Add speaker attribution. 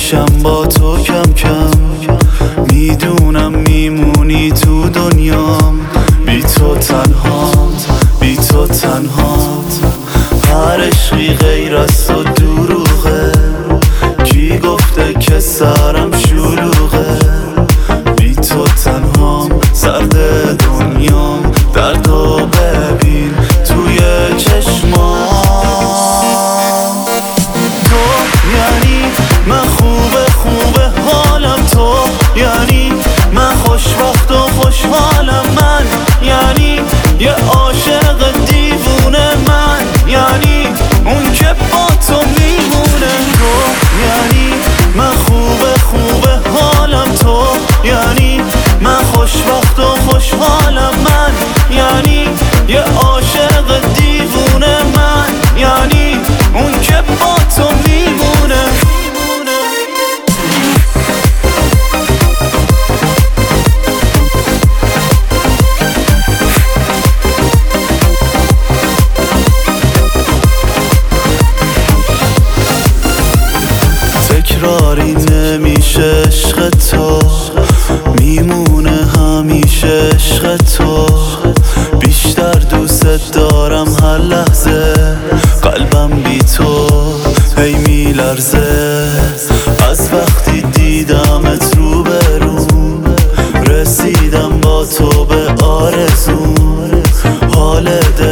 Speaker 1: میشم با تو کم کم. میدونم میمونی تو دنیام، بی تو تنهام، بی تو تنهام. هر عشقی غیر از تو دروغه، کی گفته که سرم شلوغه؟ بی تو تنهام، سرد دنیام، دردو ببین توی چشمام. تو یعنی من خوبه حالم، تو یعنی من خوشبخت و خوشحالم، من یعنی یه عاشق دیوونه، من یعنی اون که با تو میمونه. تو یعنی من خوبه حالم، تو یعنی من خوشبخت و خوشحالم، من یعنی یه عاشق دیوونه، من یعنی اون که با تو میمونه. تکراری نمیشه عشق تو، میمونه همیشه عشق تو. بیشتر دوست دارم هر لحظه، قلبم بی تو هی میلرزه. از وقتی دیدمت رو به رو، رسیدم با تو به آرزو. حال